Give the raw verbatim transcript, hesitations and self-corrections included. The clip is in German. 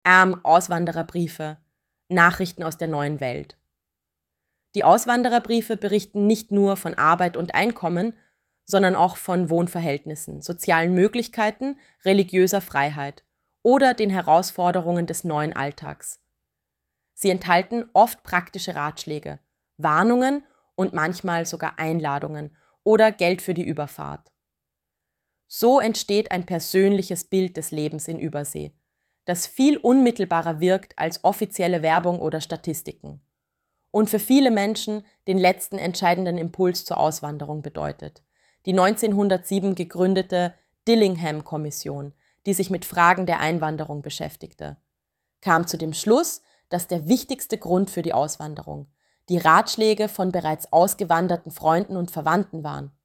Am Auswandererbriefe, Nachrichten aus der neuen Welt. Die Auswandererbriefe berichten nicht nur von Arbeit und Einkommen, sondern auch von Wohnverhältnissen, sozialen Möglichkeiten, religiöser Freiheit oder den Herausforderungen des neuen Alltags. Sie enthalten oft praktische Ratschläge, Warnungen und manchmal sogar Einladungen oder Geld für die Überfahrt. So entsteht ein persönliches Bild des Lebens in Übersee, das viel unmittelbarer wirkt als offizielle Werbung oder Statistiken und für viele Menschen den letzten entscheidenden Impuls zur Auswanderung bedeutet. Die neunzehnhundertsieben gegründete Dillingham-Kommission, die sich mit Fragen der Einwanderung beschäftigte, kam zu dem Schluss, dass der wichtigste Grund für die Auswanderung die Ratschläge von bereits ausgewanderten Freunden und Verwandten waren.